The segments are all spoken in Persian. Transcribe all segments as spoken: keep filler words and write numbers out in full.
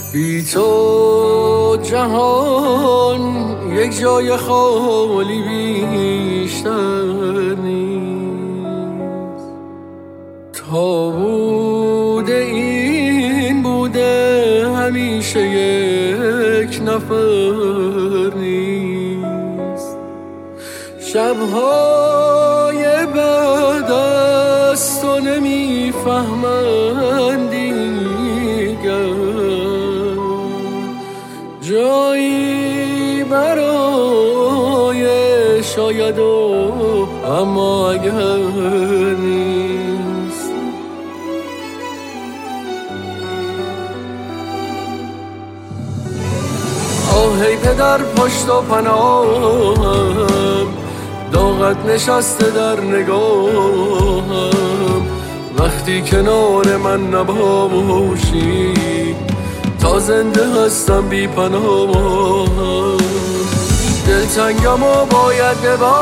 بی تو جهان یک جای خالی بیشتر نیست. تا بوده این بوده همیشه یک نفر نیست. شبهای بعد از تو نمیفهمند دیگر جایی برای شاید و اما اگر نیست. آه ای پدر پشت و پناهم، داغت نشسته در نگاهم. وقتی کنار من نباشی تا زنده هستم بی پناهم. دلتنگم و باید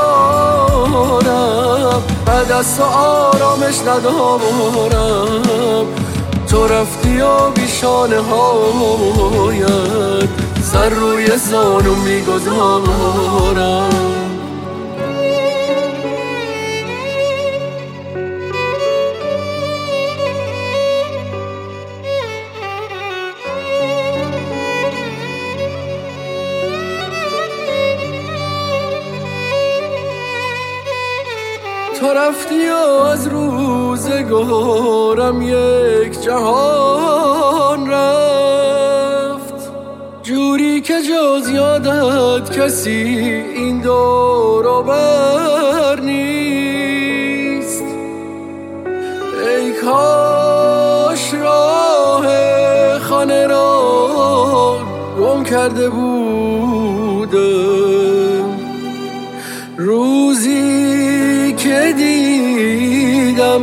ببارم، بعد از تو آرامش ندارم. تو رفتی و بیشانه هایت سر روی زانو میگذارم. تو رفتی و از روزگارم یک جهان رفت، جوری که جز یادت کسی این دور و بر نیست. ای کاش راه خانه را گم کرده بودم، روزی که دیدم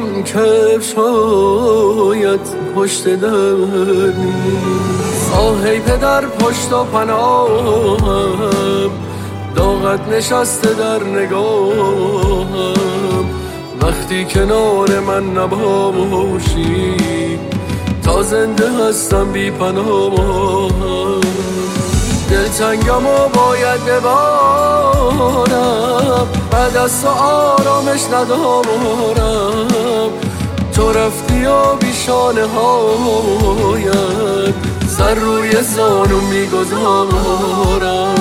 کفشایت پشت در نیست. آه ای پدر پشت و پناهم، داغت نشسته در نگاهم. وقتی کنار من نباشی تا زنده هستم بی پناهم. دلتنگم و باید ببارم، بعد از تو آرامش ندارم. تو رفتی و بیشانه هایت سر روی زانو میگذارم.